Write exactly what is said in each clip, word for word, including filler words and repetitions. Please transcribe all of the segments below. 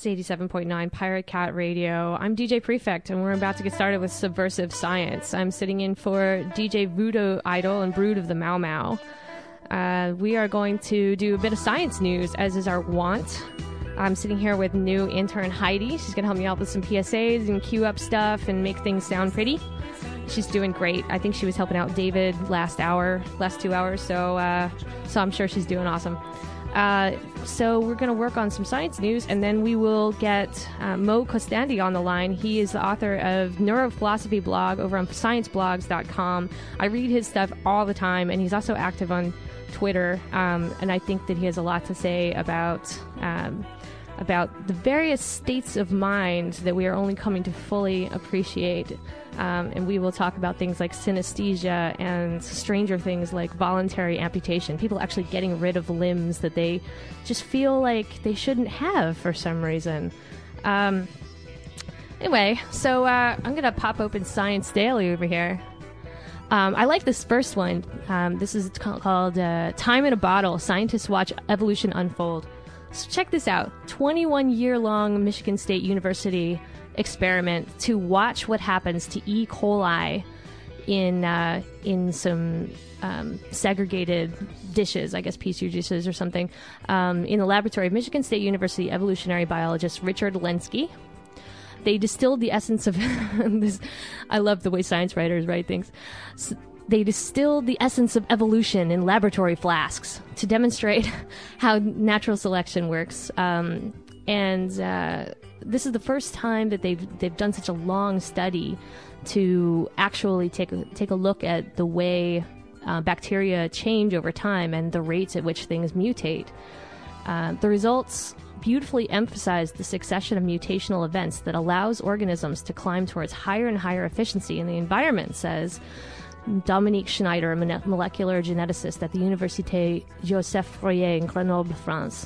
It's eighty-seven point nine Pirate Cat Radio. I'm D J Prefect, and we're about to get started with Subversive Science. I'm sitting in for D J Voodoo Idol and Brood of the Mau Mau. Uh, we are going to do a bit of science news, as is our wont. I'm sitting here with new intern Heidi. She's going to help me out with some P S As and queue up stuff and make things sound pretty. She's doing great. I think she was helping out David last hour, last two hours, so uh, so I'm sure she's doing awesome. Uh, so we're going to work on some science news, and then we will get uh, Mo Costandi on the line. He is the author of Neurophilosophy blog over on science blogs dot com. I read his stuff all the time, and he's also active on Twitter, um, and I think that he has a lot to say about um, about the various states of mind that we are only coming to fully appreciate. Um, and we will talk about things like synesthesia and stranger things like voluntary amputation. People actually getting rid of limbs that they just feel like they shouldn't have for some reason. Um, anyway, so uh, I'm going to pop open Science Daily over here. Um, I like this first one. Um, this is called uh, Time in a Bottle. Scientists watch evolution unfold. So check this out. twenty-one year long Michigan State University experiment to watch what happens to E. coli in uh, in some um, segregated dishes, I guess petri dishes or something, um, in the laboratory of Michigan State University evolutionary biologist Richard Lenski. They distilled the essence of this. I love the way science writers write things. So they distilled the essence of evolution in laboratory flasks to demonstrate how natural selection works. Um, and uh, this is the first time that they've they've done such a long study to actually take a, take a look at the way uh, bacteria change over time and the rates at which things mutate. Uh, the results beautifully emphasize the succession of mutational events that allows organisms to climb towards higher and higher efficiency in the environment, says Dominique Schneider, a molecular geneticist at the Université Joseph Fourier in Grenoble, France.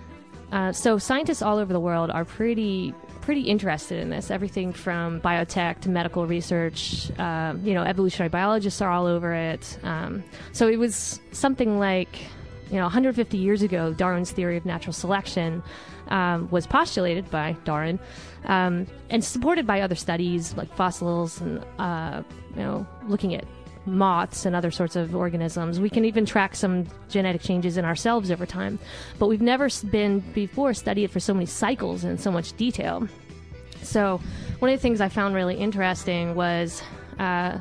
Uh, so scientists all over the world are pretty pretty interested in this. Everything from biotech to medical research. Uh, you know, evolutionary biologists are all over it. Um, so it was something like, you know, one hundred fifty years ago, Darwin's theory of natural selection um, was postulated by Darwin um, and supported by other studies like fossils and, uh, you know, looking at moths and other sorts of organisms. We can even track some genetic changes in ourselves over time, but we've never been before studied for so many cycles in so much detail. So one of the things I found really interesting was uh,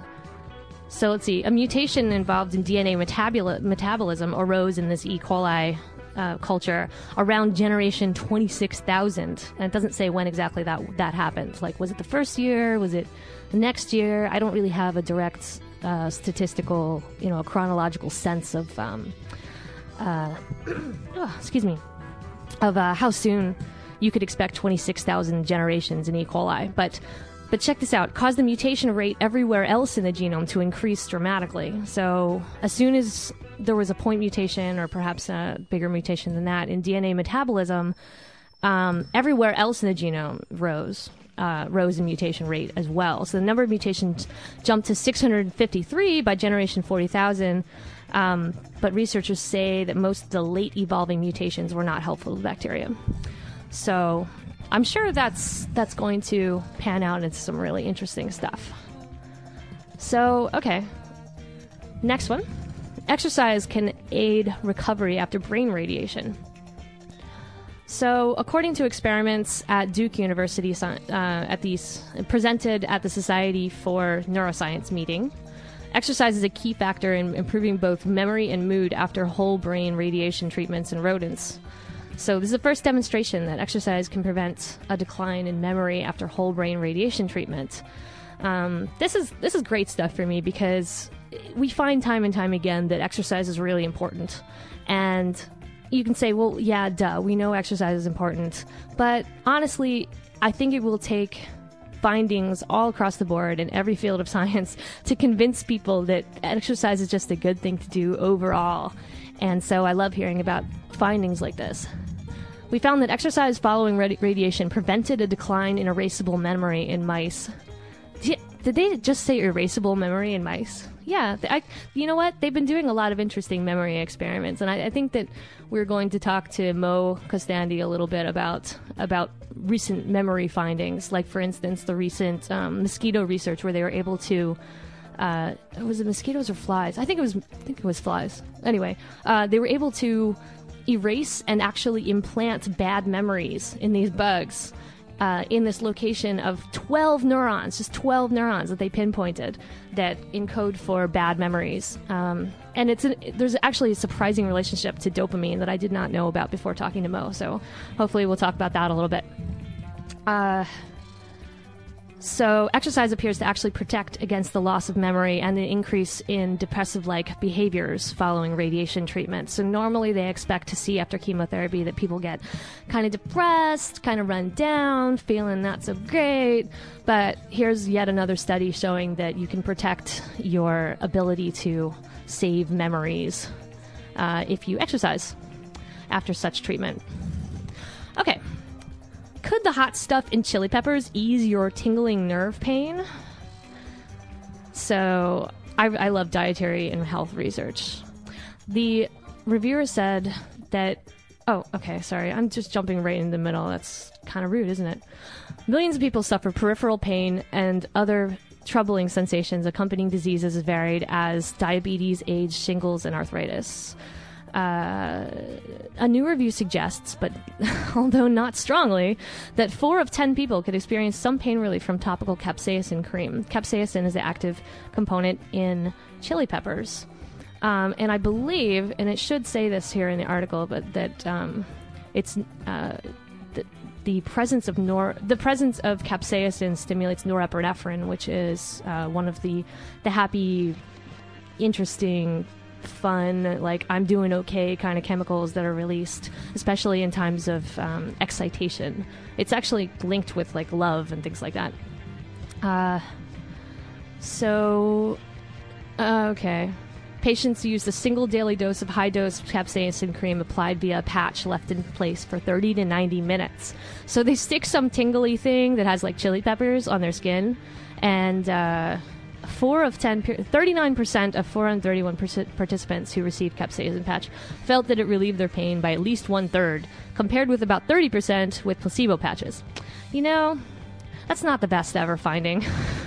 so let's see, a mutation involved in D N A metaboli- metabolism arose in this E. coli uh, culture around generation twenty-six thousand. And it doesn't say when exactly that that happened. Like, was it the first year? Was it the next year? I don't really have a direct uh, statistical, you know, a chronological sense of, um, uh, oh, excuse me, of uh, how soon you could expect twenty-six thousand generations in E. coli. But But check this out. Caused the mutation rate everywhere else in the genome to increase dramatically. So as soon as there was a point mutation, or perhaps a bigger mutation than that, in D N A metabolism, um, everywhere else in the genome rose, uh, rose in mutation rate as well. So the number of mutations jumped to six hundred fifty-three by generation forty thousand. Um, but researchers say that most of the late evolving mutations were not helpful to bacteria. So I'm sure that's that's going to pan out into some really interesting stuff. So, okay. Next one. Exercise can aid recovery after brain radiation. So, according to experiments at Duke University, uh, at these presented at the Society for Neuroscience meeting, exercise is a key factor in improving both memory and mood after whole brain radiation treatments in rodents. So this is the first demonstration that exercise can prevent a decline in memory after whole brain radiation treatment. Um, this is this is great stuff for me because we find time and time again that exercise is really important. And you can say, well, yeah, duh, we know exercise is important. But honestly, I think it will take findings all across the board in every field of science to convince people that exercise is just a good thing to do overall. And so I love hearing about findings like this. We found that exercise following radi- radiation prevented a decline in erasable memory in mice. Did they just say erasable memory in mice? yeah. I, you know what? They've been doing a lot of interesting memory experiments, and I, I think that we're going to talk to Mo Costandi a little bit about about recent memory findings. Like, for instance, the recent um, mosquito research where they were able to. Uh, was it mosquitoes or flies? I think it was. I think it was flies. Anyway, uh, they were able to erase and actually implant bad memories in these bugs uh, in this location of twelve neurons, just twelve neurons that they pinpointed that encode for bad memories. Um, and it's an, there's actually a surprising relationship to dopamine that I did not know about before talking to Mo. So hopefully we'll talk about that a little bit. Uh, So exercise appears to actually protect against the loss of memory and the increase in depressive-like behaviors following radiation treatment. So normally they expect to see after chemotherapy that people get kind of depressed, kind of run down, feeling not so great. But here's yet another study showing that you can protect your ability to save memories uh, if you exercise after such treatment. Okay. Could the hot stuff in chili peppers ease your tingling nerve pain? So, I, I love dietary and health research. The reviewer said that... Oh, okay, sorry. I'm just jumping right in the middle. That's kind of rude, isn't it? Millions of people suffer peripheral pain and other troubling sensations accompanying diseases as varied as diabetes, AIDS, shingles, and arthritis. Uh, a new review suggests, but although not strongly, that four of ten people could experience some pain relief from topical capsaicin cream. Capsaicin is the active component in chili peppers. Um, and I believe, and it should say this here in the article, but that um, it's uh, the, the presence of nor the presence of capsaicin stimulates norepinephrine, which is uh, one of the the happy, interesting, fun, like I'm doing okay kind of chemicals that are released, especially in times of um, excitation. It's actually linked with like love and things like that. Uh, so, uh, okay. Patients used a single daily dose of high-dose capsaicin cream applied via a patch left in place for thirty to ninety minutes. So they stick some tingly thing that has like chili peppers on their skin, and uh, Four of ten, thirty-nine percent of four hundred thirty-one participants who received capsaicin patch felt that it relieved their pain by at least one-third, compared with about thirty percent with placebo patches. You know, that's not the best ever finding,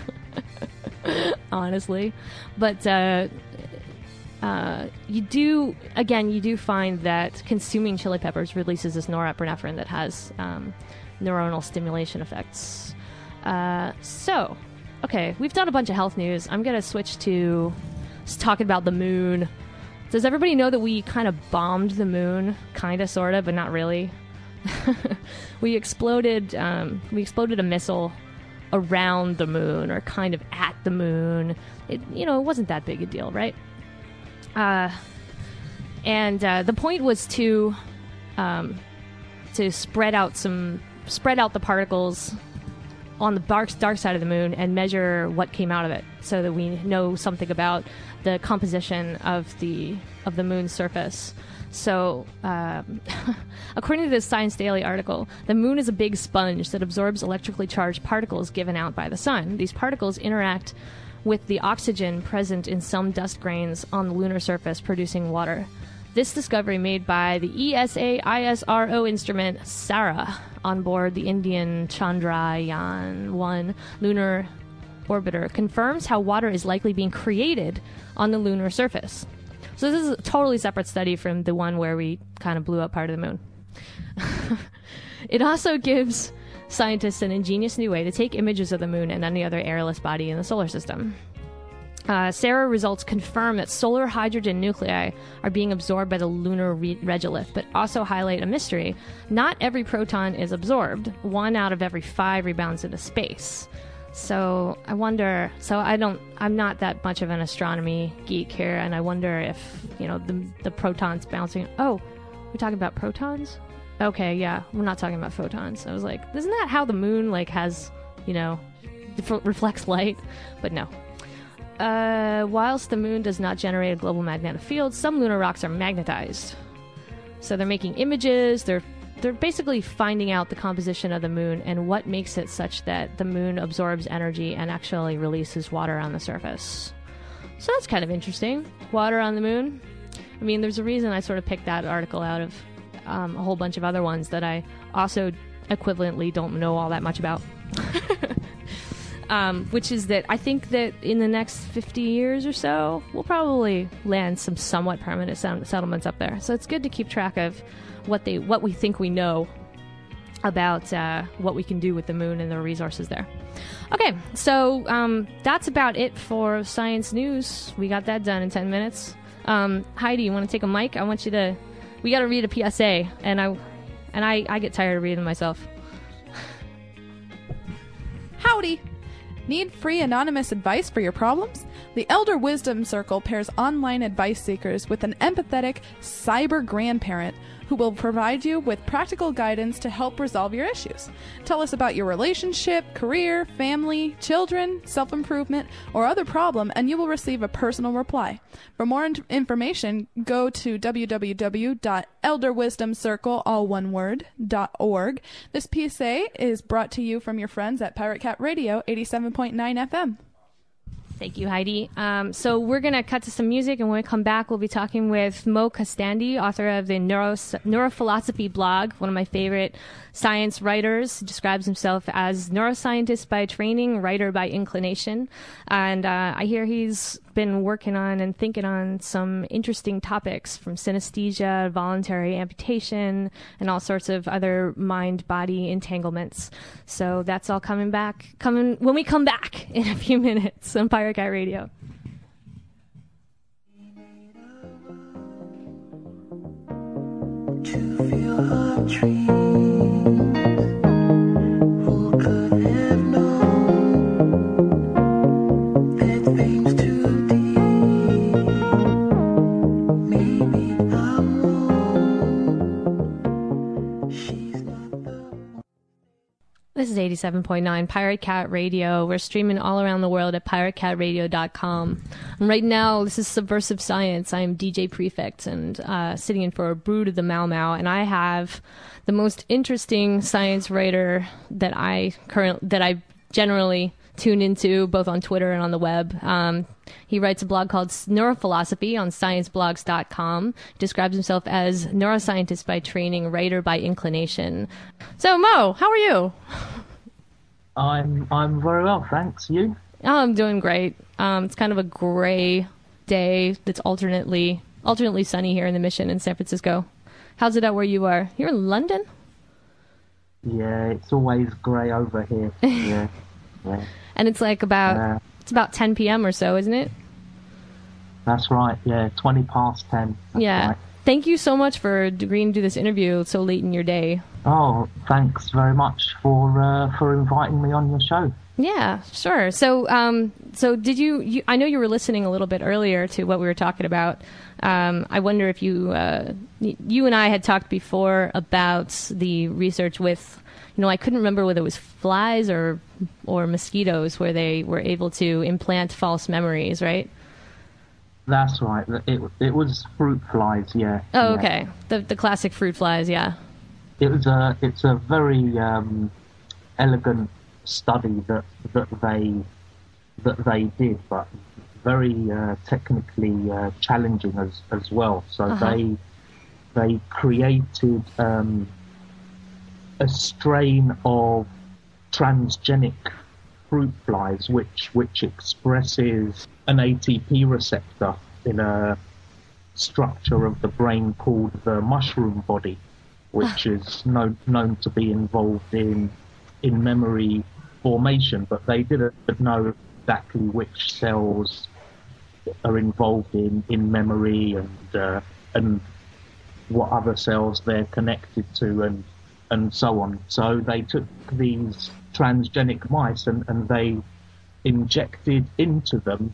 honestly. But uh, uh, you do, again, you do find that consuming chili peppers releases this norepinephrine that has um, neuronal stimulation effects. Uh, so... Okay, we've done a bunch of health news. I'm going to switch to just talking about the moon. Does everybody know that we kind of bombed the moon? Kind of, sort of, but not really. we exploded um, we exploded a missile around the moon, or kind of at the moon. It, you know, it wasn't that big a deal, right? Uh, and uh, the point was to um, to spread out some spread out the particles on the dark, dark side of the moon and measure what came out of it, so that we know something about the composition of the of the moon's surface. So, um, according to this Science Daily article, the moon is a big sponge that absorbs electrically charged particles given out by the sun. These particles interact with the oxygen present in some dust grains on the lunar surface, producing water. This discovery, made by the E S A I S R O instrument SARA on board the Indian Chandrayaan one lunar orbiter, confirms how water is likely being created on the lunar surface. So this is a totally separate study from the one where we kind of blew up part of the moon. It also gives scientists an ingenious new way to take images of the moon and any other airless body in the solar system. Uh, SARA results confirm that solar hydrogen nuclei are being absorbed by the lunar re- regolith, but also highlight a mystery. Not every proton is absorbed. One out of every five rebounds into space. So I wonder, so I don't, I'm not that much of an astronomy geek here, and I wonder if, you know, the, the protons bouncing, oh, we're talking about protons? Okay, yeah, we're not talking about photons. I was like, isn't that how the moon, like, has, you know, def- reflects light? But no. Uh, whilst the moon does not generate a global magnetic field, some lunar rocks are magnetized. So they're making images, they're they're basically finding out the composition of the moon and what makes it such that the moon absorbs energy and actually releases water on the surface. So that's kind of interesting. Water on the moon. I mean, there's a reason I sort of picked that article out of um, a whole bunch of other ones that I also equivalently don't know all that much about. um, which is that I think that in the next fifty years or so, we'll probably land some somewhat permanent settlements up there. So it's good to keep track of what they, what we think we know about uh, what we can do with the moon and the resources there. Okay, so um, that's about it for science news. We got that done in ten minutes. Um, Heidi, you want to take a mic? I want you to... We got to read a P S A, and I and I, I get tired of reading myself. Howdy! Need free anonymous advice for your problems? The Elder Wisdom Circle pairs online advice seekers with an empathetic cyber grandparent who will provide you with practical guidance to help resolve your issues. Tell us about your relationship, career, family, children, self-improvement, or other problem, and you will receive a personal reply. For more in- information, go to w w w dot elder wisdom circle, all one word, .org. This P S A is brought to you from your friends at Pirate Cat Radio eighty-seven point nine F M. Thank you, Heidi. Um, so we're going to cut to some music, and when we come back, we'll be talking with Mo Kastandi, author of the Neuro- Neurophilosophy blog, one of my favorite science writers. He describes himself as neuroscientist by training, writer by inclination. And uh, I hear he's been working on and thinking on some interesting topics, from synesthesia, voluntary amputation, and all sorts of other mind-body entanglements. So that's all coming back, coming when we come back in a few minutes on Pirate Cat Radio. To feel her dreams, who could have known that things too deep? Maybe I'm wrong. She's not the one. This is eighty-seven point nine Pirate Cat Radio. We're streaming all around the world at pirate cat radio dot com. And right now, this is Subversive Science. I'm D J Prefect and uh, sitting in for a Brood of the Mau Mau. And I have the most interesting science writer that I current that I generally tune into, both on Twitter and on the web. Um, he writes a blog called Neurophilosophy on science blogs dot com. He describes himself as neuroscientist by training, writer by inclination. So, Mo, how are you? I'm I'm very well, thanks. You? Oh, I'm doing great. Um, it's kind of a gray day that's alternately alternately sunny here in the Mission in San Francisco. How's it out where you are? You're in London? Yeah, it's always grey over here. Yeah, yeah. And it's like about Uh, it's about ten p.m. or so, isn't it? That's right. Yeah, twenty past ten. That's Yeah. right. Thank you so much for agreeing to do this interview so late in your day. Oh, thanks very much for uh, for inviting me on your show. Yeah, sure. So, um, so did you, you? I know you were listening a little bit earlier to what we were talking about. Um, I wonder if you, uh, y- you and I had talked before about the research with, you know, I couldn't remember whether it was flies or or mosquitoes, where they were able to implant false memories, right? That's right. It it was fruit flies. Yeah. Oh, yeah. okay. The the classic fruit flies, yeah. It was a it's a very um, elegant study that that they that they did, but very uh, technically uh, challenging as as well. So Uh-huh. they they created um, a strain of transgenic fruit flies, which which expresses an A T P receptor in a structure of the brain called the mushroom body, which is known known to be involved in in memory formation, but they didn't know exactly which cells are involved in, in memory and uh, and what other cells they're connected to and and so on. So they took these transgenic mice and, and they injected into them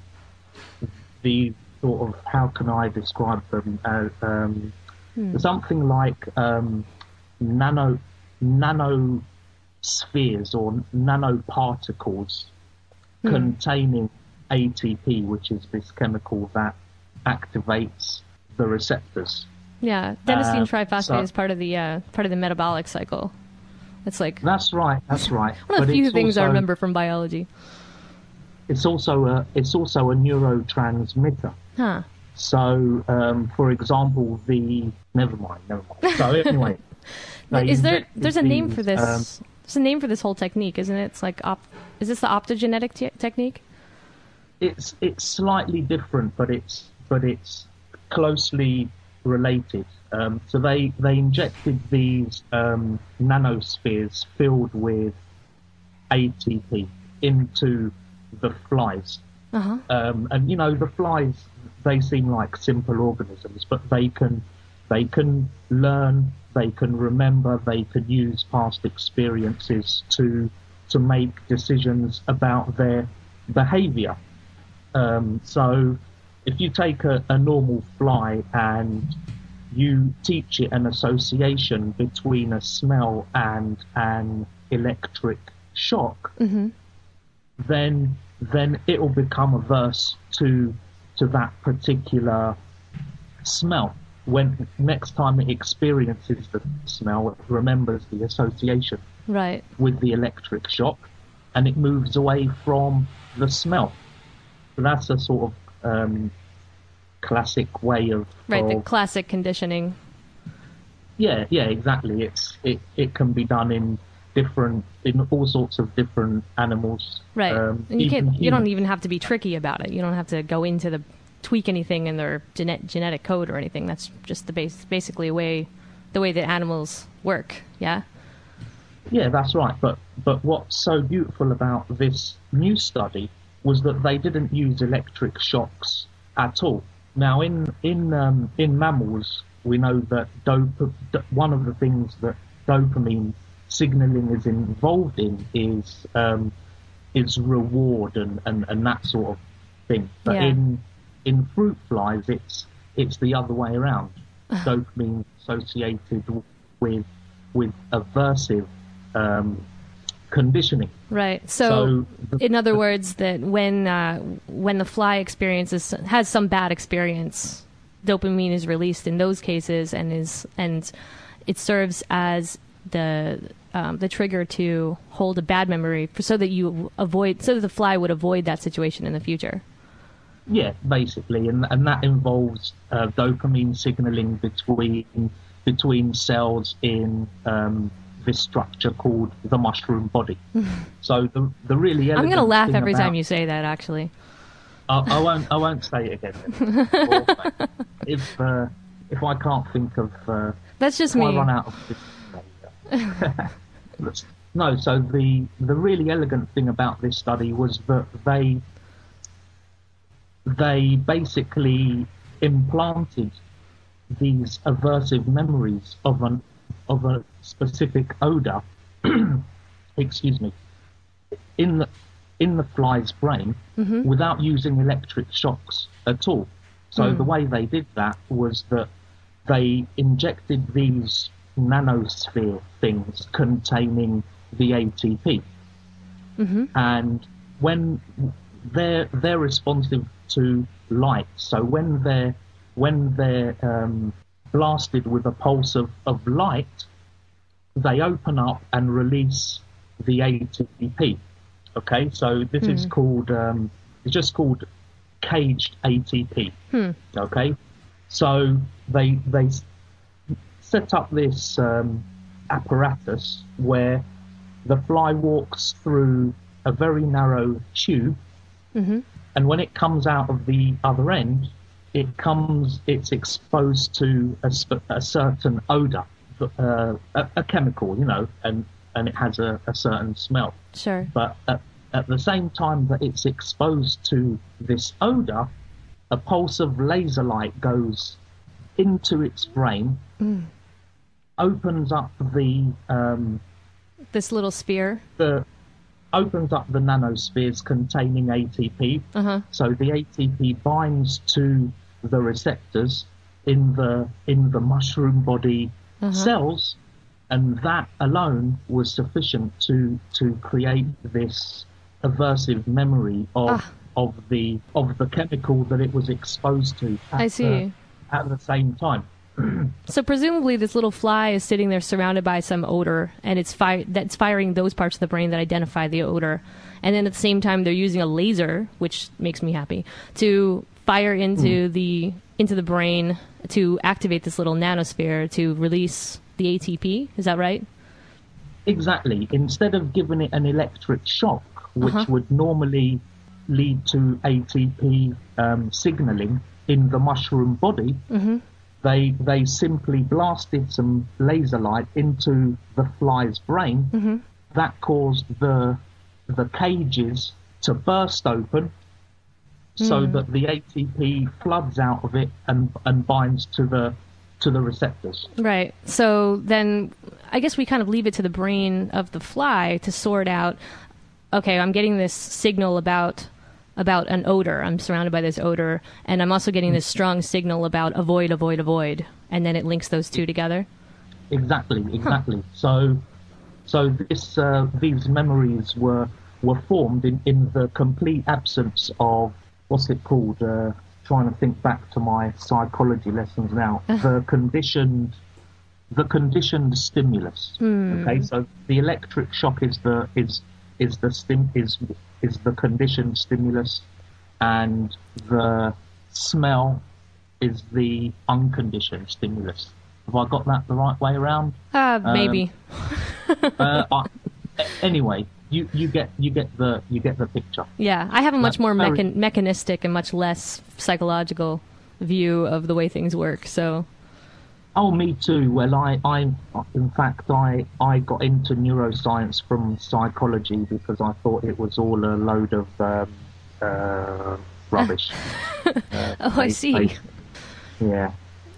the sort of, how can I describe them, uh, um, Hmm. something like um, nano nano spheres or nanoparticles Hmm. containing A T P, which is this chemical that activates the receptors. Yeah, adenosine Uh, triphosphate so- is part of the uh, part of the metabolic cycle. It's like That's right. That's right. one of the But few it's things I also- remember from biology. it's also a it's also a neurotransmitter. Huh. So, um, for example, the never mind, never mind. So anyway, they Is there? injected There's a name for these, this. um, There's a name for this whole technique, isn't it? It's like op. Is this the optogenetic te- technique? it's it's slightly different, but it's but it's closely related. Um, so they they injected these um, nanospheres filled with A T P into the flies. Uh-huh. Um, and you know, the flies, they seem like simple organisms, but they can they can learn, they can remember, they can use past experiences to to make decisions about their behavior. Um, so if you take a, a normal fly and you teach it an association between a smell and an electric shock, Mm-hmm. then then it will become averse to to that particular smell. When next time it experiences the smell, it remembers the association Right. with the electric shock, and it moves away from the smell. So that's a sort of um, classic way of Right. The of- classic conditioning. yeah, yeah, exactly. It's it, it can be done in different in all sorts of different animals. Right. Um, and you even can't. You don't humans. even have to be tricky about it. You don't have to go into the tweak anything in their genet- genetic code or anything. That's just the base, basically a way, the way that animals work. Yeah. Yeah, that's right. But but what's so beautiful about this new study was that they didn't use electric shocks at all. Now, in in um, in mammals, we know that dopa- d- one of the things that dopamine signaling is involved in is um, is reward and, and, and that sort of thing. But Yeah. in in fruit flies, it's it's the other way around. Dopamine associated with with aversive um, conditioning. Right. So, So the- in other words, that when uh, when the fly experiences has some bad experience, dopamine is released in those cases, and is and it serves as the um, the trigger to hold a bad memory, for, so that you avoid, so that the fly would avoid that situation in the future. Yeah, basically, and and that involves uh, dopamine signaling between between cells in um, this structure called the mushroom body. So the the really I'm elegant going to laugh thing every about, time you say that. Actually, I, I won't I won't say it again. Or, if uh, if I can't think of uh, that's just if I me. run out of this, no. So the the really elegant thing about this study was that they they basically implanted these aversive memories of an of a specific odor, excuse me, in the in the fly's brain Mm-hmm. without using electric shocks at all. So Mm. the way they did that was that they injected these nanosphere things containing the A T P, Mm-hmm. and when they're they're responsive to light, so when they're when they're um, blasted with a pulse of, of light, they open up and release the A T P. Okay, so this is Hmm. called um, it's just called caged A T P. Hmm. Okay, so they they s- set up this um, apparatus where the fly walks through a very narrow tube, Mm-hmm. and when it comes out of the other end, it comes it's exposed to a, sp- a certain odor, uh, a, a chemical, you know, and and it has a, a certain smell. Sure. But at, at the same time that it's exposed to this odor, a pulse of laser light goes into its brain, Mm. opens up the um, This little spear. the opens up the nanospheres containing A T P. Uh huh. So the A T P binds to the receptors in the in the mushroom body Uh-huh. cells, and that alone was sufficient to to create this aversive memory of Ah. of the of the chemical that it was exposed to at I the- see. at the same time. So presumably this little fly is sitting there surrounded by some odor, and it's fi- that's firing those parts of the brain that identify the odor. And then at the same time, they're using a laser, which makes me happy, to fire into mm. the into the brain to activate this little nanosphere to release the A T P. Is that right? Exactly. Instead of giving it an electric shock, which Uh-huh. would normally lead to A T P um, signaling in the mushroom body, Mm-hmm. they they simply blasted some laser light into the fly's brain. Mm-hmm. That caused the the cages to burst open, so Mm. that the A T P floods out of it and and binds to the to the receptors. Right. So then I guess we kind of leave it to the brain of the fly to sort out, okay, I'm getting this signal about about an odor. I'm surrounded by this odor, and I'm also getting this strong signal about avoid, avoid, avoid, and then it links those two together. Exactly, exactly. So so this uh, these memories were were formed in, in the complete absence of, what's it called? Uh, trying to think back to my psychology lessons now. The conditioned the conditioned stimulus. Hmm. Okay, so the electric shock is the is is the stim is is the conditioned stimulus, and the smell is the unconditioned stimulus. Have I got that the right way around? Uh, maybe. uh, I, anyway, you, you get you get the you get the picture. Yeah, I have a much That's more very- mechan- mechanistic and much less psychological view of the way things work. So, Oh, me too. Well, I, I, in fact, I, I got into neuroscience from psychology because I thought it was all a load of um, uh, rubbish. uh, oh, I see. I- yeah.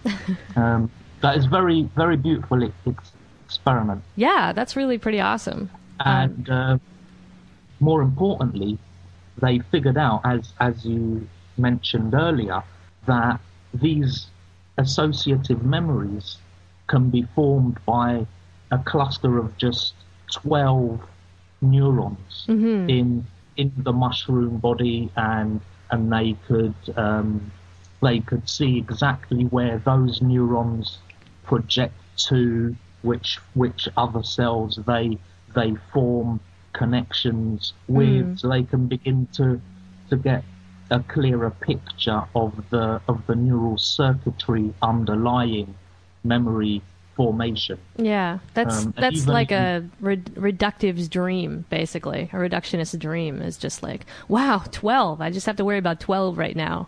Um, that is very, very beautiful e- ex- experiment. Yeah, that's really pretty awesome. And uh, more importantly, they figured out, as as you mentioned earlier, that these associative memories can be formed by a cluster of just twelve neurons Mm-hmm. in in the mushroom body, and and they could um, they could see exactly where those neurons project to, which which other cells they they form connections with, Mm. so they can begin to to get a clearer picture of the of the neural circuitry underlying memory formation. Yeah, that's Um, and that's even like if a re- reductive's dream, basically. A reductionist's dream is just like, wow, twelve. I just have to worry about twelve right now.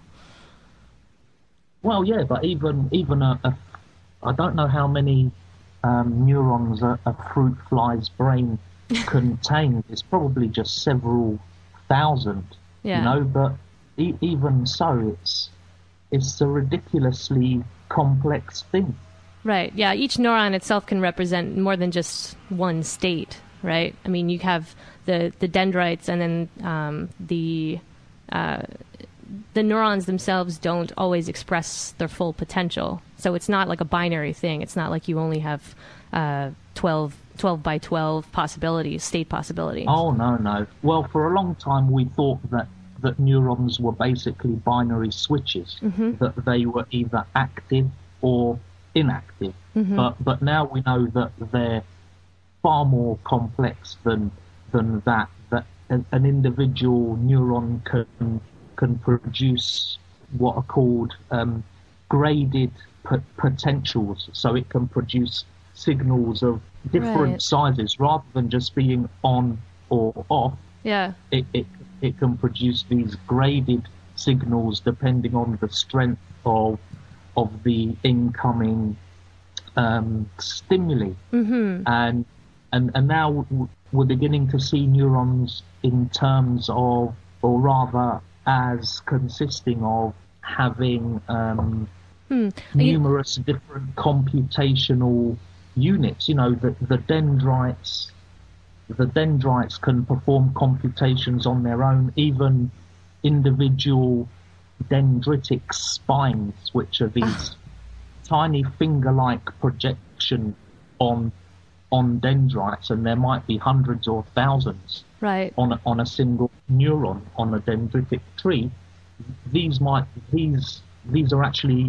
Well, yeah, but even even a, a I don't know how many um, neurons a, a fruit fly's brain contains. It's probably just several thousand, Yeah. you know. But e- even so, it's it's a ridiculously complex thing. Right. Yeah. Each neuron itself can represent more than just one state, right? I mean, you have the, the dendrites, and then um, the uh, the neurons themselves don't always express their full potential. So it's not like a binary thing. It's not like you only have uh, twelve, twelve by twelve possibilities, state possibilities. Oh no, no. Well, for a long time we thought that that neurons were basically binary switches, Mhm. that they were either active or inactive. Mhm. But but now we know that they're far more complex than than that. That an, an individual neuron can can produce what are called um, graded p- potentials. So it can produce signals of different Right. sizes rather than just being on or off. Yeah. It, it it can produce these graded signals depending on the strength of of the incoming um, stimuli, Mm-hmm. and and and now w- we're beginning to see neurons in terms of, or rather, as consisting of having um, Hmm. Are you- numerous different computational units. You know, the the dendrites. The dendrites can perform computations on their own, even individual dendritic spines, which are these tiny finger-like projection on on dendrites, and there might be hundreds or thousands Right. on a, on a single neuron on a dendritic tree. These might these these are actually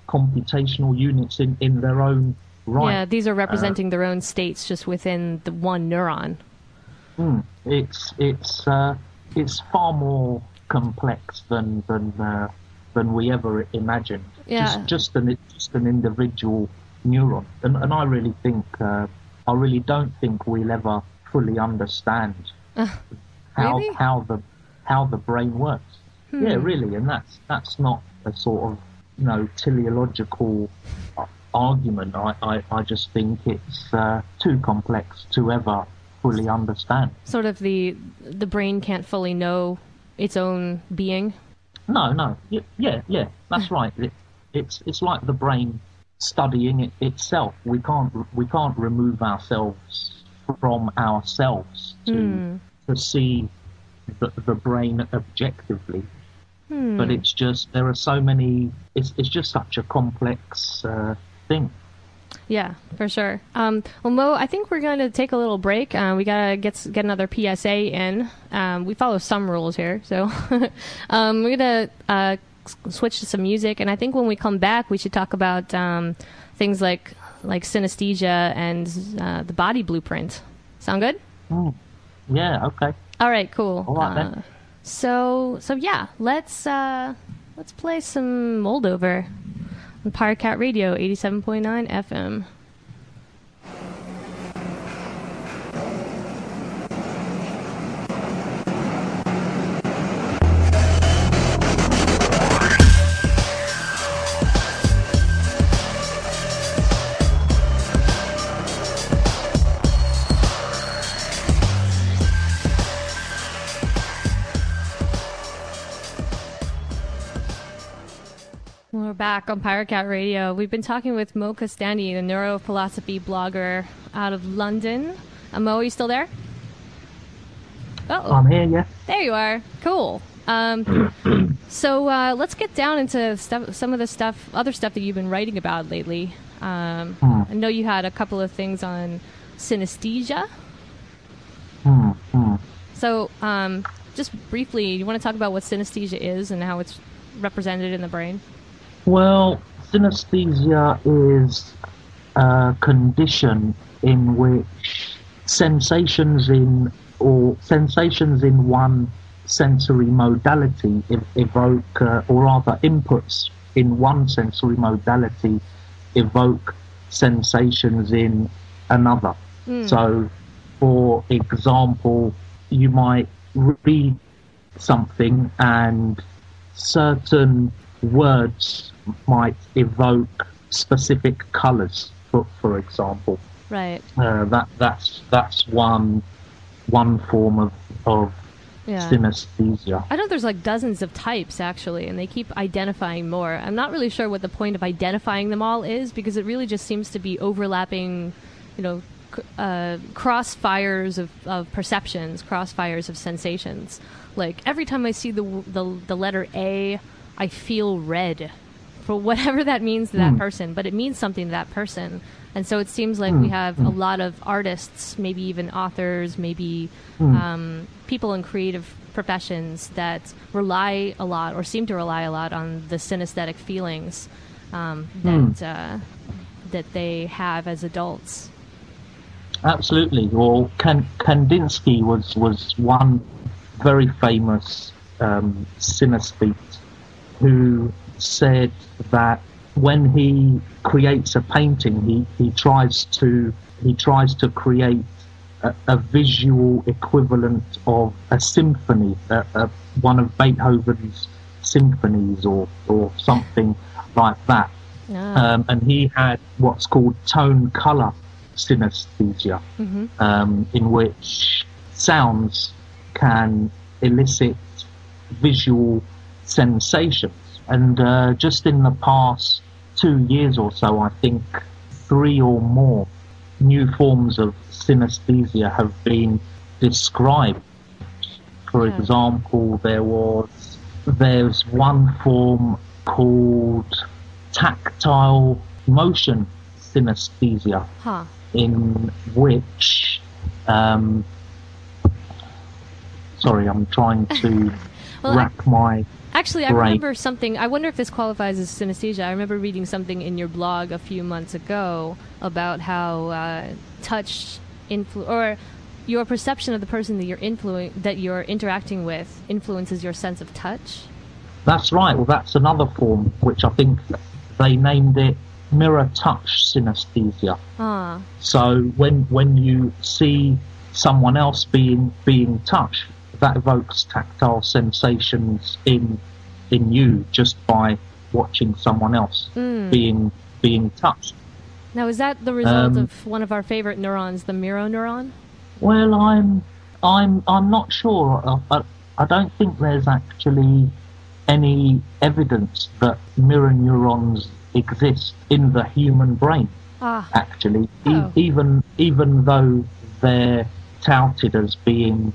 computational units in, in their own right. Yeah, these are representing uh, their own states just within the one neuron. Mm, it's it's uh, it's far more complex than than uh, than we ever imagined. Yeah. Just just an just an individual neuron, and and I really think uh, I really don't think we'll ever fully understand uh, how really? how the how the brain works. Hmm. Yeah, really, and that's that's not a sort of you know teleological argument. I, I, I just think it's uh, too complex to ever fully understand. Sort of the the brain can't fully know its own being. No, no, y- yeah, yeah, that's right. It, it's it's like the brain studying it itself. We can't we can't remove ourselves from ourselves to Hmm. to see the, the brain objectively. Hmm. But it's just there are so many. It's it's just such a complex uh, thing. Yeah, for sure. Um, well, Mo, I think we're going to take a little break. Uh, we gotta get s- get another P S A in. Um, we follow some rules here, so um, we're gonna uh, s- switch to some music. And I think when we come back, we should talk about um, things like like synesthesia and uh, the body blueprint. Sound good? Mm. Yeah. Okay. All right. Cool. All right, uh, then. So so yeah, let's uh, let's play some Moldover on Pirate Cat Radio, eighty-seven point nine F M. We're back on Pirate Cat Radio. We've been talking with Mo Costandi, the neurophilosophy blogger out of London. Uh, Mo, are you still there? Oh, I'm here. Yeah. there you are. Cool. Um, so uh, let's get down into stuff, some of the stuff, other stuff that you've been writing about lately. Um, Hmm. I know you had a couple of things on synesthesia. Hmm. Hmm. So um, just briefly, you want to talk about what synesthesia is and how it's represented in the brain? Well, synesthesia is a condition in which sensations in or sensations in one sensory modality ev- evoke, uh, or rather inputs in one sensory modality evoke sensations in another. Mm. So, for example, you might read something and certain words might evoke specific colours, for, for example. Right. Uh, that that's that's one one form of of Yeah. synesthesia. I know there's like dozens of types actually, and they keep identifying more. I'm not really sure what the point of identifying them all is, because it really just seems to be overlapping, you know, c- uh, crossfires of, of perceptions, crossfires of sensations. Like every time I see the, w- the the letter A, I feel red, for whatever that means to that Hmm. person, but it means something to that person. And so it seems like we Hmm. have a lot of artists, maybe even authors, maybe Hmm. um, people in creative professions that rely a lot or seem to rely a lot on the synesthetic feelings um, that uh, that they have as adults. Absolutely. Well, Kan- Kandinsky was was one very famous um, synesthete who said that when he creates a painting, he, he tries to he tries to create a, a visual equivalent of a symphony, a, a, one of Beethoven's symphonies, or or something like that. Ah. Um, and he had what's called tone color synesthesia, Mhm. um, in which sounds can elicit visual sensations. And uh, just in the past two years or so, I think three or more new forms of synesthesia have been described. For Yeah. example, there was there's one form called tactile motion synesthesia, Huh. in which um, sorry, I'm trying to Well, I- rack my Actually, I brain. remember something. I wonder if this qualifies as synesthesia. I remember reading something in your blog a few months ago about how uh, touch influ or your perception of the person that you're influ- that you're interacting with influences your sense of touch. That's right. Well, that's another form, which I think they named it mirror touch synesthesia. Ah. So when when you see someone else being being touched, that evokes tactile sensations in in you just by watching someone else Mm. being being touched. Now, is that the result Um, of one of our favorite neurons, the mirror neuron? Well, I'm I'm I'm not sure. I, I, I don't think there's actually any evidence that mirror neurons exist in the human brain. Ah. Actually, E- Oh. even even though they're touted as being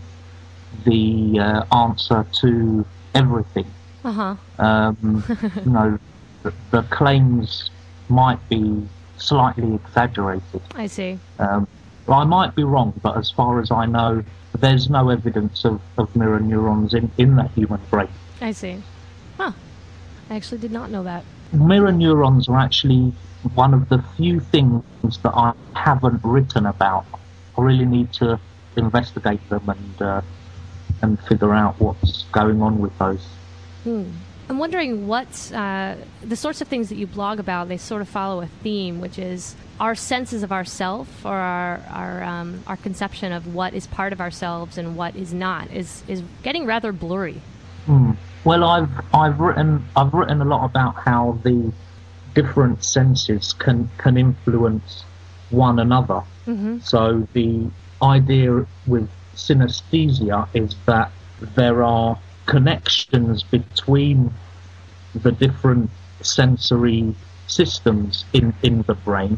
the uh, answer to everything, Uh huh. um, you know, the, the claims might be slightly exaggerated. I see. Um, well, I might be wrong, but as far as I know, there's no evidence of, of mirror neurons in, in the human brain. I see. Huh. I actually did not know that. Mirror neurons are actually one of the few things that I haven't written about. I really need to investigate them and uh, and figure out what's going on with those. Hmm. I'm wondering what uh, the sorts of things that you blog about. They sort of follow a theme, which is our senses of ourself, or our our um, our conception of what is part of ourselves and what is not, is is getting rather blurry. Hmm. Well, I've I've written I've written a lot about how the different senses can can influence one another. Mm-hmm. So the idea with synesthesia is that there are connections between the different sensory systems in, in the brain,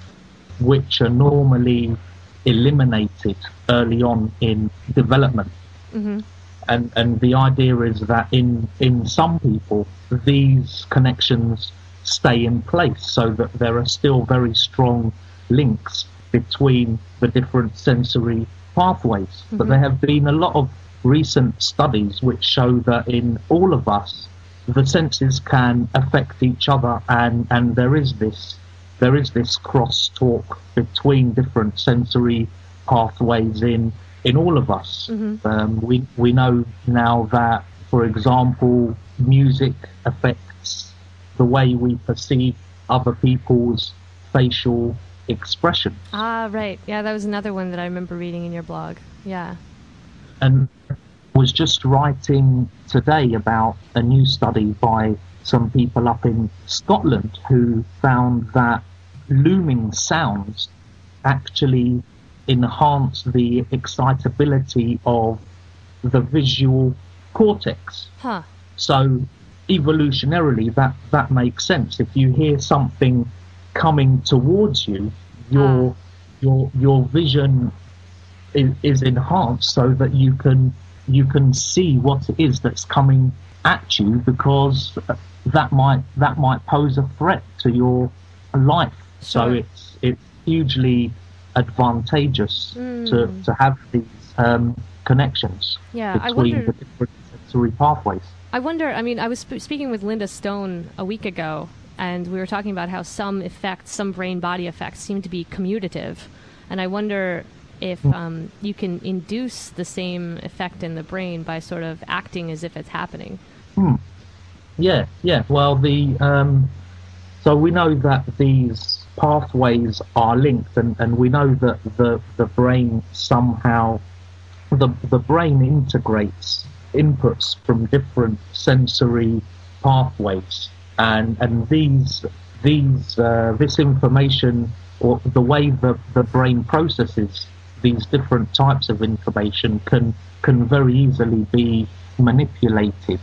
which are normally eliminated early on in development. Mm-hmm. And and the idea is that in in some people these connections stay in place, so that there are still very strong links between the different sensory pathways. Mm-hmm. But there have been a lot of recent studies which show that in all of us the senses can affect each other, and, and there is this there is this crosstalk between different sensory pathways in in all of us. Mm-hmm. Um, we we know now that, for example, music affects the way we perceive other people's facial expressions. Ah, right. Yeah, that was another one that I remember reading in your blog. Yeah. And was just writing today about a new study by some people up in Scotland who found that looming sounds actually enhance the excitability of the visual cortex. Huh. So evolutionarily that, that makes sense. If you hear something coming towards you, your Ah. your your vision is, is enhanced so that you can you can see what it is that's coming at you, because that might that might pose a threat to your life. So Sure. it's it's hugely advantageous Mm. to, to have these um, connections Yeah, I between wonder- the different sensory pathways. I wonder, I mean, I was sp- speaking with Linda Stone a week ago, and we were talking about how some effects, some brain-body effects, seem to be commutative. And I wonder if um, you can induce the same effect in the brain by sort of acting as if it's happening. Hmm. Yeah, yeah. Well, the um, so we know that these pathways are linked, and, and we know that the the brain somehow the the brain integrates inputs from different sensory pathways, and and these these uh, this information, or the way the the brain processes these different types of information, can can very easily be manipulated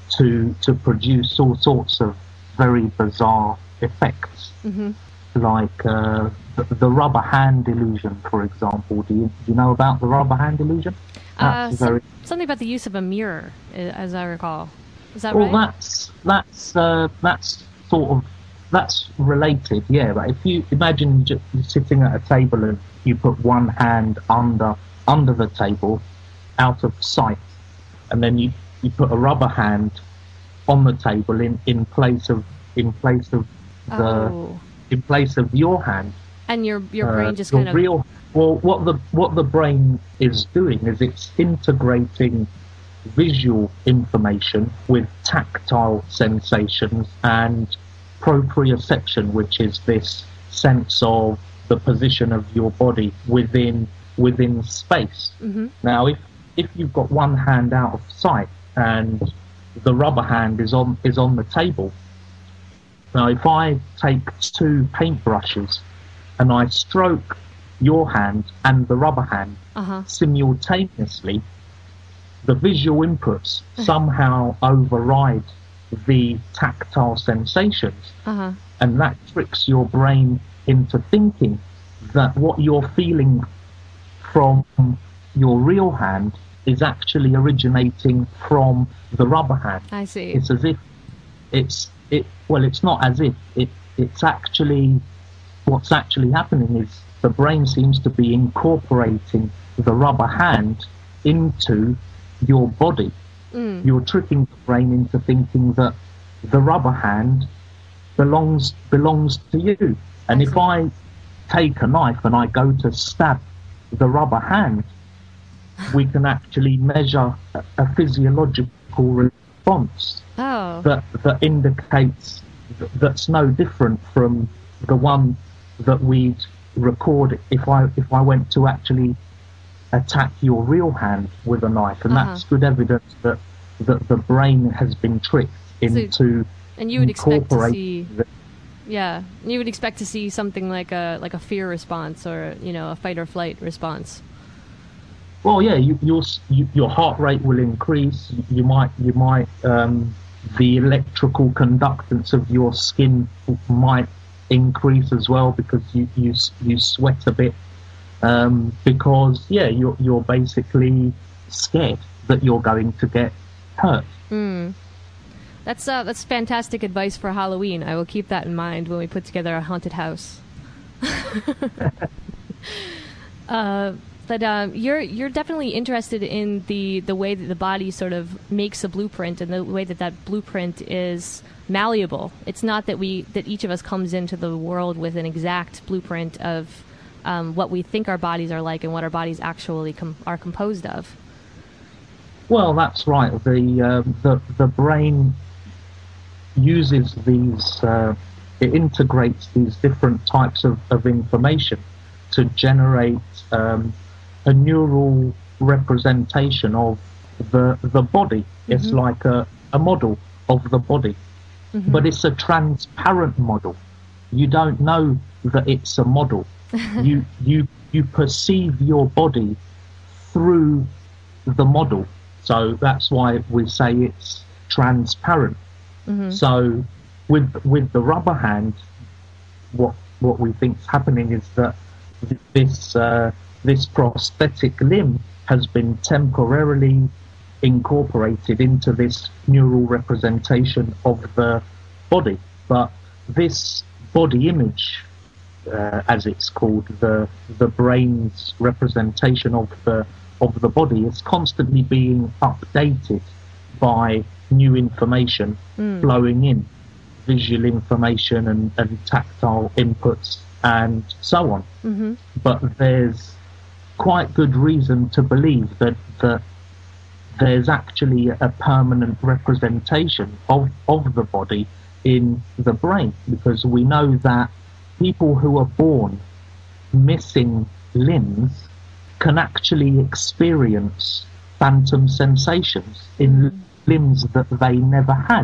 to to produce all sorts of very bizarre effects. Mm-hmm. Like uh, the, the rubber hand illusion, for example. Do you, do you know about the rubber hand illusion? Uh, That's some- very something about the use of a mirror, uh, as I recall. Is that well. right? That's that's uh, that's sort of that's related, yeah. But if you imagine just sitting at a table and you put one hand under under the table, out of sight, and then you you put a rubber hand on the table in, in place of in place of the Oh. in place of your hand. And your your Uh, brain just your kind of real well what the what the brain is doing is it's integrating visual information with tactile sensations and proprioception, which is this sense of the position of your body within within space. Mm-hmm. Now, if if you've got one hand out of sight and the rubber hand is on is on the table, now if I take two paintbrushes and I stroke your hand and the rubber hand uh-huh. simultaneously, the visual inputs somehow override the tactile sensations, Uh-huh. and that tricks your brain into thinking that what you're feeling from your real hand is actually originating from the rubber hand. I see. It's as if it's it well it's not as if it it's actually what's actually happening is the brain seems to be incorporating the rubber hand into your body. Mm. You're tricking the brain into thinking that the rubber hand belongs belongs to you. And I if see. I take a knife and I go to stab the rubber hand, we can actually measure a, a physiological response Oh. that that indicates th- that's no different from the one that we'd record if I if I went to actually attack your real hand with a knife, and Uh-huh. that's good evidence that that the brain has been tricked into And you would expect to incorporating see the- Yeah, you would expect to see something like a like a fear response or, you know, a fight or flight response. Well, yeah, you, your you, your heart rate will increase. You might you might um, the electrical conductance of your skin might increase as well because you you you sweat a bit um, because yeah you're you're basically scared that you're going to get hurt. Mm. That's uh, that's fantastic advice for Halloween. I will keep that in mind when we put together a haunted house. uh, but um, you're you're definitely interested in the, the way that the body sort of makes a blueprint and the way that that blueprint is malleable. It's not that we that each of us comes into the world with an exact blueprint of um, what we think our bodies are like and what our bodies actually com- are composed of. Well, that's right. The uh, the the brain uses these. Uh, it integrates these different types of, of information to generate um, a neural representation of the the body. It's Mm-hmm. like a, a model of the body, Mm-hmm. but it's a transparent model. You don't know that it's a model. you you you perceive your body through the model. So that's why we say it's transparent. Mm-hmm. So with with the rubber hand, what what we think's happening is that this uh, this prosthetic limb has been temporarily incorporated into this neural representation of the body. But this body image, uh, as it's called, the the brain's representation of the of the body, is constantly being updated by new information Mm. flowing in, visual information and, and tactile inputs and so on. Mm-hmm. But there's quite good reason to believe that, that there's actually a permanent representation of, of the body in the brain, because we know that people who are born missing limbs can actually experience phantom sensations in limbs that they never had.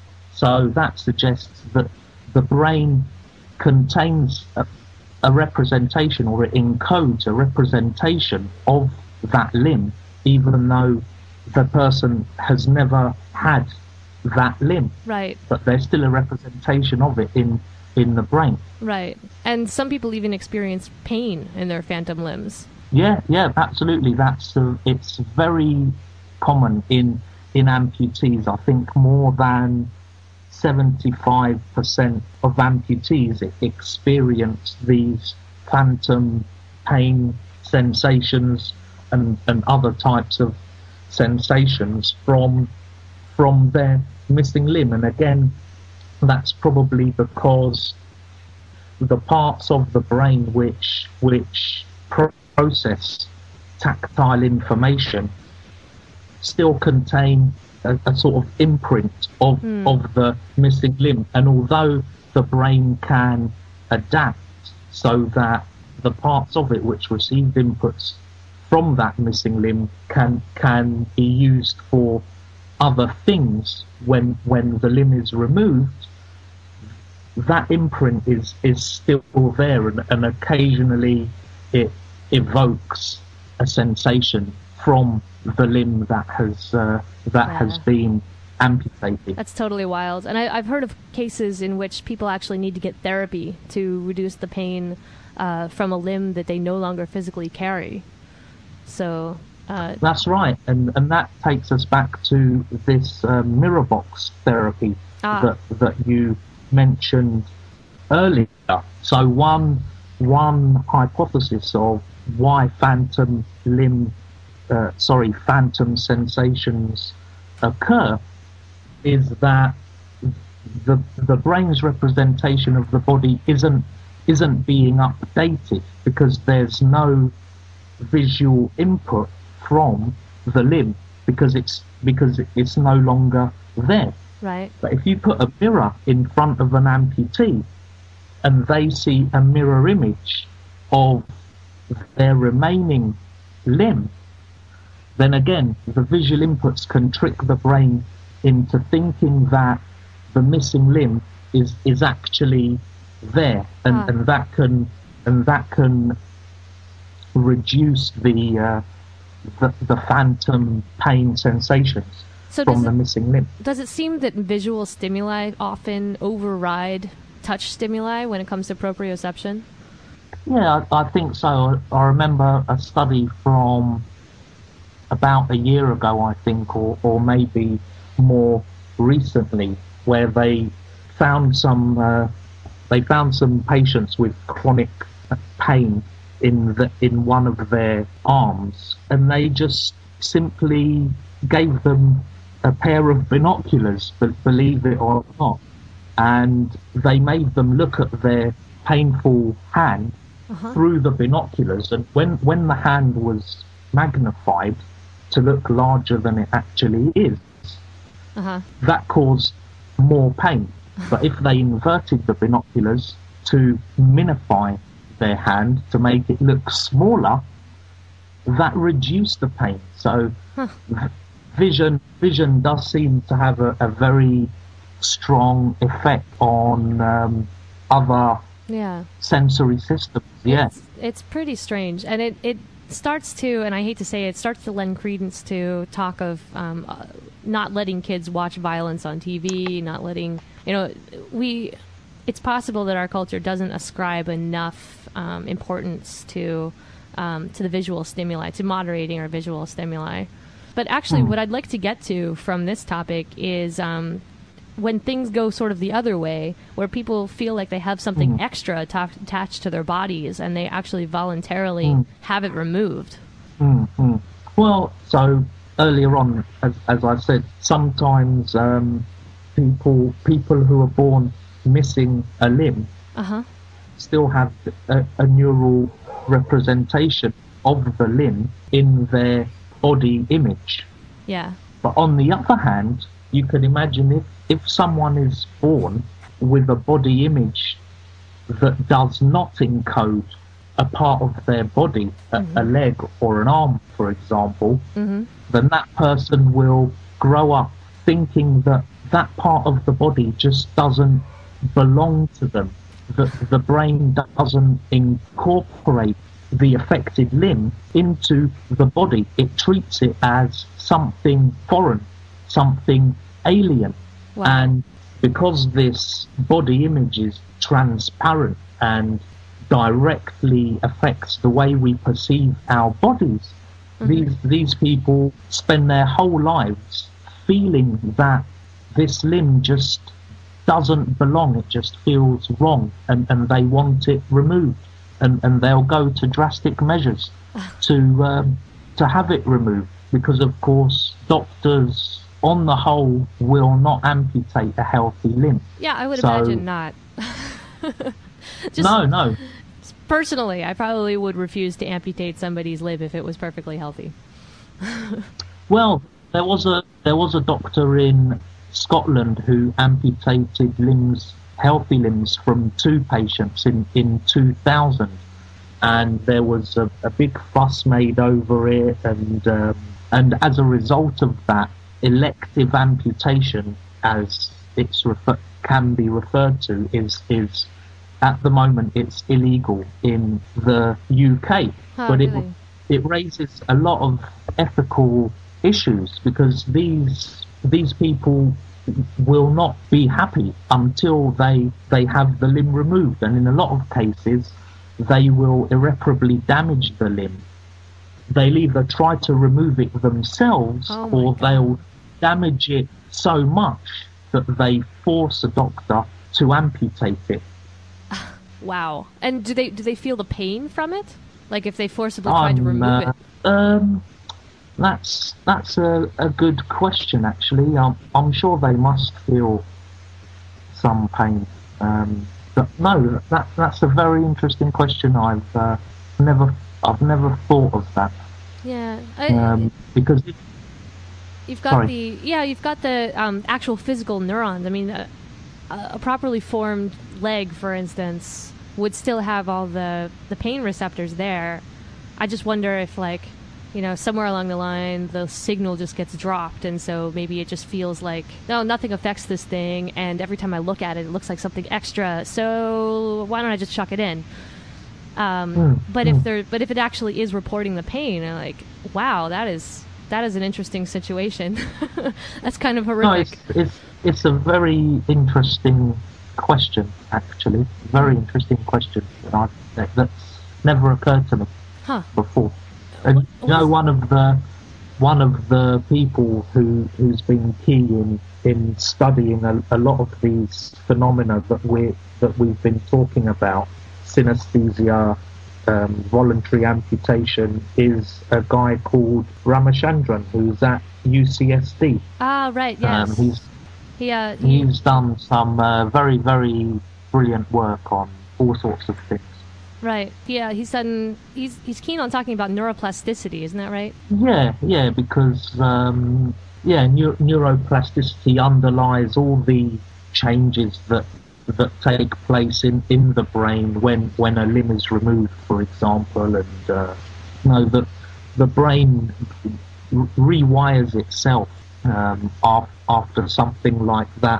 So that suggests that the brain contains a, a representation, or it encodes a representation of that limb, even though the person has never had that limb. Right. But there's still a representation of it in, in the brain. Right. And some people even experience pain in their phantom limbs. Yeah, yeah, absolutely. That's uh, it's very common in in amputees. I think more than seventy-five percent of amputees experience these phantom pain sensations and, and other types of sensations from from their missing limb. And again, that's probably because the parts of the brain which which pro- process tactile information still contain a, a sort of imprint of Hmm. of the missing limb. And although the brain can adapt so that the parts of it which received inputs from that missing limb can can be used for other things when when the limb is removed, that imprint is is still there, and, and occasionally it evokes a sensation from the limb that has uh, that Yeah. has been amputated. That's totally wild. And I, I've heard of cases in which people actually need to get therapy to reduce the pain uh, from a limb that they no longer physically carry. So, uh, That's right, and and that takes us back to this um, mirror box therapy Ah. that that you mentioned earlier. So one one hypothesis of why phantom limb, uh, sorry, phantom sensations occur is that the the brain's representation of the body isn't isn't being updated because there's no visual input from the limb because it's because it's no longer there. right. But if you put a mirror in front of an amputee and they see a mirror image of their remaining limb, then again the visual inputs can trick the brain into thinking that the missing limb is is actually there, and, Ah. and that can and that can reduce the uh, the, the phantom pain sensations So from does the it, missing limb. does it seem that visual stimuli often override touch stimuli when it comes to proprioception? Yeah, I, I think so. I remember a study from about a year ago, I think, or, or maybe more recently, where they found some uh, they found some patients with chronic pain in the in one of their arms, and they just simply gave them a pair of binoculars, but believe it or not, and they made them look at their painful hand Uh-huh. through the binoculars, and when when the hand was magnified to look larger than it actually is, Uh-huh. that caused more pain. But if they inverted the binoculars to minify their hand to make it look smaller, that reduced the pain. So Huh. vision vision does seem to have a, a very strong effect on um, other Yeah. sensory systems. Yeah. It's, it's pretty strange. And it, it starts to, and I hate to say it, it starts to lend credence to talk of um, uh, not letting kids watch violence on T V, not letting, you know, we, it's possible that our culture doesn't ascribe enough um, importance to um, to the visual stimuli, to moderating our visual stimuli. But actually, Hmm. what I'd like to get to from this topic is um, when things go sort of the other way, where people feel like they have something Mhm. extra atta- attached to their bodies and they actually voluntarily Mm. have it removed. Mm, mm. Well, so earlier on, as, as I said, sometimes um, people people who are born missing a limb Uh huh. still have a, a neural representation of the limb in their body image. Yeah. But on the other hand, you can imagine if, if someone is born with a body image that does not encode a part of their body, a, a leg or an arm, for example, Mm-hmm. then that person will grow up thinking that that part of the body just doesn't belong to them, that the brain doesn't incorporate the affected limb into the body. It treats it as something foreign, something alien. Wow. And because this body image is transparent and directly affects the way we perceive our bodies, these these people spend their whole lives feeling that this limb just doesn't belong, it just feels wrong, and, and they want it removed, and, and they'll go to drastic measures to um, to have it removed, because of course doctors on the whole, will not amputate a healthy limb. Yeah, I would So- imagine not. Just No, no. personally, I probably would refuse to amputate somebody's limb if it was perfectly healthy. Well, there was a there was a doctor in Scotland who amputated limbs, healthy limbs, from two patients in, in two thousand, and there was a, a big fuss made over it, and um, and as a result of that, elective amputation, as it's refer- can be referred to, is is at the moment it's illegal in the U K, Oh, but it really? it raises a lot of ethical issues because these these people will not be happy until they they have the limb removed, and in a lot of cases they will irreparably damage the limb. They'll either try to remove it themselves Oh my or God. they'll damage it so much that they force a doctor to amputate it. Wow. And do they do they feel the pain from it? Like if they forcibly tried to Um, remove uh, it? Um, that's that's a, a good question. Actually, I'm I'm sure they must feel some pain. Um, but no, that that's a very interesting question. I've uh, never I've never thought of that Yeah. I, um, because it, You've got Sorry. the yeah, you've got the um, actual physical neurons. I mean, a, a properly formed leg, for instance, would still have all the the pain receptors there. I just wonder if, like, you know, somewhere along the line, the signal just gets dropped, and so maybe it just feels like no, nothing affects this thing, and every time I look at it, it looks like something extra. So why don't I just chuck it in? Um, Mm, but if mm. there, but if it actually is reporting the pain, I'm like, wow, that is that is an interesting situation. That's kind of no, horrific. it's it's it's a very interesting question. Actually, very interesting question that I, that, that's never occurred to me Huh. before. And What- you know, what- one of the one of the people who who's been key in in studying a, a lot of these phenomena that we that we've been talking about, synesthesia, um, voluntary amputation, is a guy called Ramachandran, who's at U C S D. Ah, right. Yes. Um, he's he, uh, he, he's done some uh, very very brilliant work on all sorts of things. right. Yeah. He's done. He's he's keen on talking about neuroplasticity. Isn't that right? Yeah, yeah, because um, yeah, neu- neuroplasticity underlies all the changes that that take place in, in the brain when, when a limb is removed, for example, and uh, you know the the brain r- rewires itself um, af- after something like that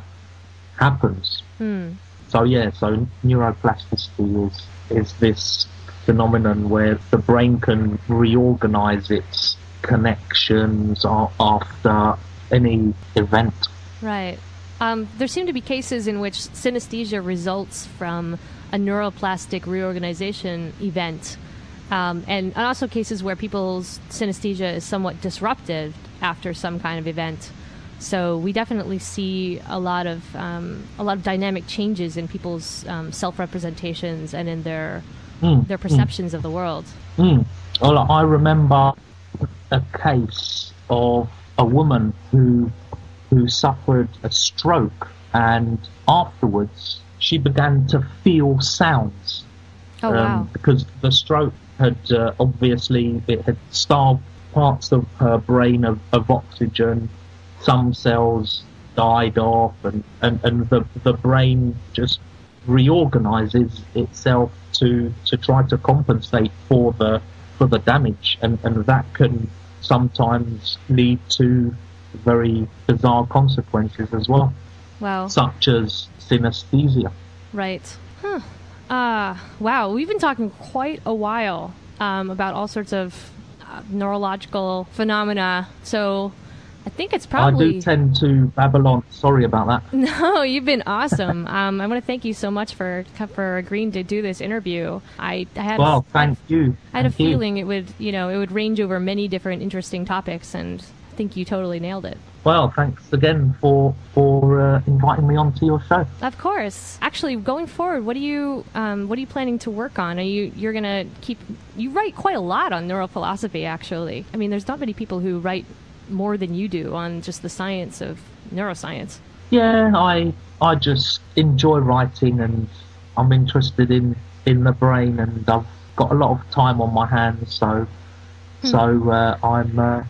happens. Hmm. So yeah, so neuroplasticity is is this phenomenon where the brain can reorganize its connections a- after any event. Right. Um, there seem to be cases in which synesthesia results from a neuroplastic reorganization event, um, and also cases where people's synesthesia is somewhat disrupted after some kind of event. So we definitely see a lot of um, a lot of dynamic changes in people's um, self-representations and in their Mm, their perceptions of the world. Mm. Well, I remember a case of a woman who who suffered a stroke, and afterwards she began to feel sounds. Oh um, wow! Because the stroke had uh, obviously it had starved parts of her brain of, of oxygen. Some cells died off, and, and, and the the brain just reorganizes itself to to try to compensate for the for the damage, and, and that can sometimes lead to very bizarre consequences as well, Wow! such as synesthesia. Right. Huh. Uh, wow. We've been talking quite a while um, about all sorts of uh, neurological phenomena. So I think it's I probably. do tend to babble on. Sorry about that. No, you've been awesome. um, I want to thank you so much for for agreeing to do this interview. I, I had Well, thank you. I had a Thank you. feeling it would, you know, it would range over many different interesting topics, and I think you totally nailed it. Well, thanks again for for uh, inviting me onto your show. Of course. Actually, going forward, what are you um, what are you planning to work on? Are you you're gonna keep you write quite a lot on neurophilosophy? Actually, I mean, there's not many people who write more than you do on just the science of neuroscience. Yeah, I I just enjoy writing, and I'm interested in, in the brain, and I've got a lot of time on my hands, so Hmm. so uh, I'm uh,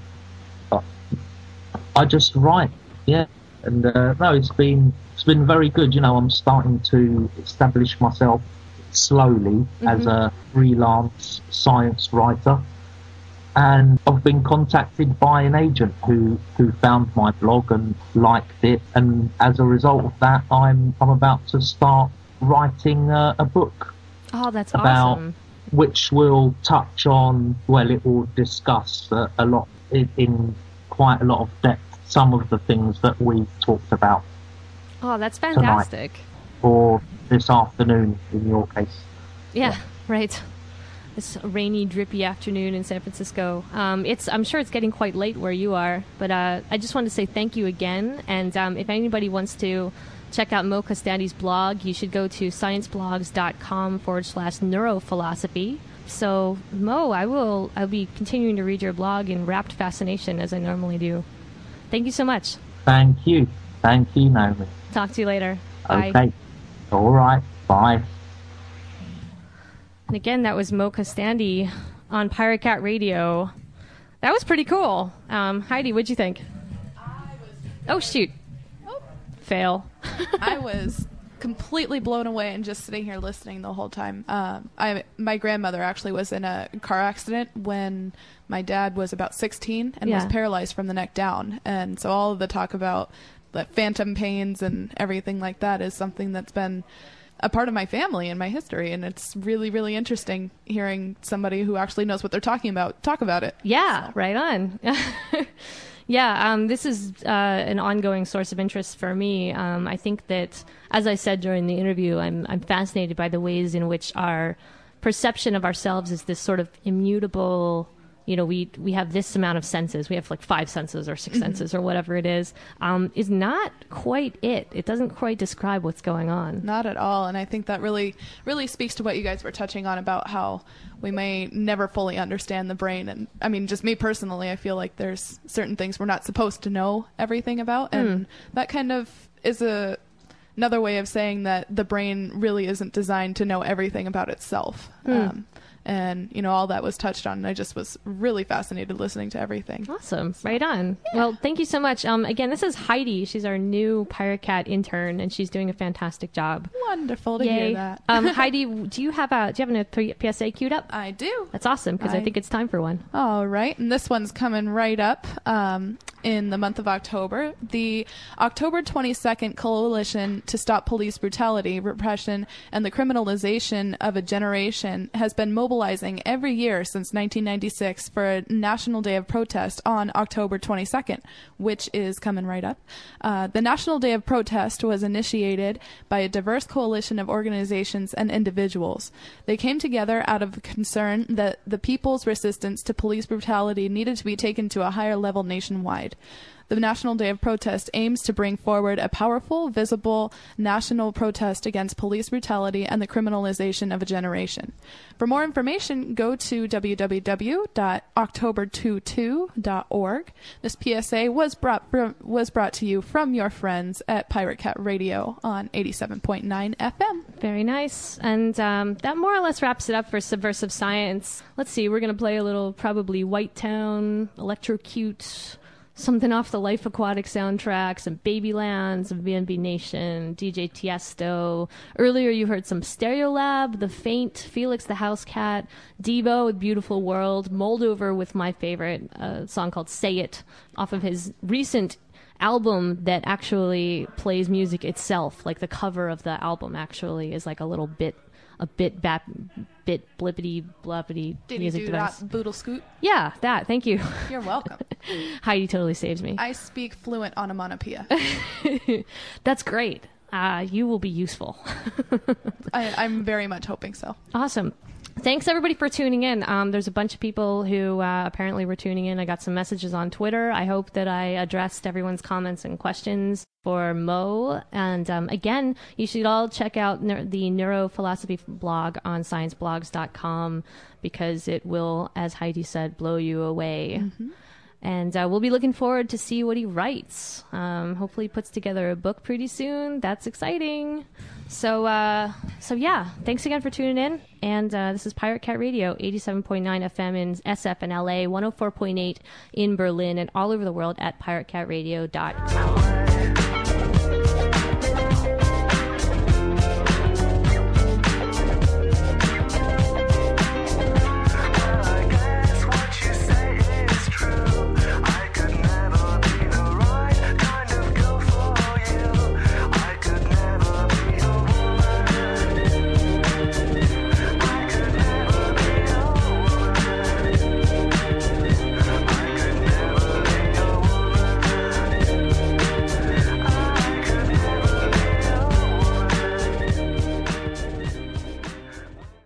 I just write, yeah. And uh, no, it's been it's been very good. You know, I'm starting to establish myself slowly as a freelance science writer, and I've been contacted by an agent who who found my blog and liked it, and as a result of that, I'm I'm about to start writing uh, a book Oh, that's about awesome. which will touch on, well, it will discuss uh, a lot in, in quite a lot of depth some of the things that we talked about Oh, that's fantastic. for this afternoon in your case. Yeah, right. This rainy, drippy afternoon in San Francisco. Um, it's I'm sure it's getting quite late where you are, but uh, I just wanted to say thank you again. And um, if anybody wants to check out Mo Costandi's blog, you should go to scienceblogs.com forward slash neurophilosophy. So, Mo, I will I'll be continuing to read your blog in rapt fascination as I normally do. Thank you so much. Thank you. Thank you, Naomi. Talk to you later. Bye. Okay. All right. Bye. And again, that was Mo Costandi on Pirate Cat Radio. That was pretty cool. Um, Heidi, what'd you think? Oh, shoot. Oh. Fail. I was completely blown away and just sitting here listening the whole time. Um, I my grandmother actually was in a car accident when my dad was about sixteen and was Yeah. paralyzed from the neck down. And so all of the talk about the phantom pains and everything like that is something that's been a part of my family and my history. And it's really, really interesting hearing somebody who actually knows what they're talking about talk about it. Yeah, right on. Yeah, um, this is uh, an ongoing source of interest for me. Um, I think that, as I said during the interview, I'm I'm fascinated by the ways in which our perception of ourselves is this sort of immutable. You know, we we have this amount of senses. We have like five senses or 6 senses or whatever it is. Um, is not quite it. It doesn't quite describe what's going on. Not at all. And I think that really, really speaks to what you guys were touching on about how we may never fully understand the brain. And I mean, just me personally, I feel like there's certain things we're not supposed to know everything about. And that kind of is a another way of saying that the brain really isn't designed to know everything about itself. Um, and, you know, all that was touched on. And I just was really fascinated listening to everything. Awesome. Right on. Well, thank you so much. Um, again, this is Heidi. She's our new Pirate Cat intern, and she's doing a fantastic job. Wonderful to Yay. hear that. um, Heidi, do you have a do you have a P S A queued up? I do. That's awesome, because I, I- think it's time for one. All right, and this one's coming right up um, in the month of October. The October twenty-second Coalition to Stop Police Brutality, Repression, and the Criminalization of a Generation has been mobilizing every year since nineteen ninety-six for a National Day of Protest on October twenty-second, which is coming right up. Uh, the National Day of Protest was initiated by a diverse coalition of organizations and individuals. They came together out of concern that the people's resistance to police brutality needed to be taken to a higher level nationwide. The National Day of Protest aims to bring forward a powerful, visible national protest against police brutality and the criminalization of a generation. For more information, go to w w w dot october twenty-second dot org. This P S A was brought was brought to you from your friends at Pirate Cat Radio on eighty-seven point nine F M. Very nice. And um, that more or less wraps it up for Subversive Science. Let's see, we're going to play a little probably White Town, Electrocute, something off the Life Aquatic soundtrack, some Babyland, some B N B Nation, D J Tiesto. Earlier you heard some Stereolab, The Faint, Felix the House Cat, Devo with Beautiful World, Moldover with my favorite uh, song called Say It, off of his recent album that actually plays music itself. Like the cover of the album actually is like a little bit, a bit bap, bit blippity bloppity Did music you do device. that boodle scoot? Yeah, that. Thank you. You're welcome. Heidi totally saves me. I speak fluent onomatopoeia. That's great. Uh, you will be useful. I, I'm very much hoping so. Awesome. Thanks everybody for tuning in. Um, there's a bunch of people who uh, apparently were tuning in. I got some messages on Twitter. I hope that I addressed everyone's comments and questions for Mo. And um, again, you should all check out neur- the neurophilosophy blog on science blogs dot com because it will, as Heidi said, blow you away. And uh, we'll be looking forward to see what he writes. Um, hopefully he puts together a book pretty soon. That's exciting. So, uh, so yeah, thanks again for tuning in. And uh, this is Pirate Cat Radio, eighty-seven point nine F M in S F and L A, one oh four point eight in Berlin, and all over the world at pirate cat radio dot com.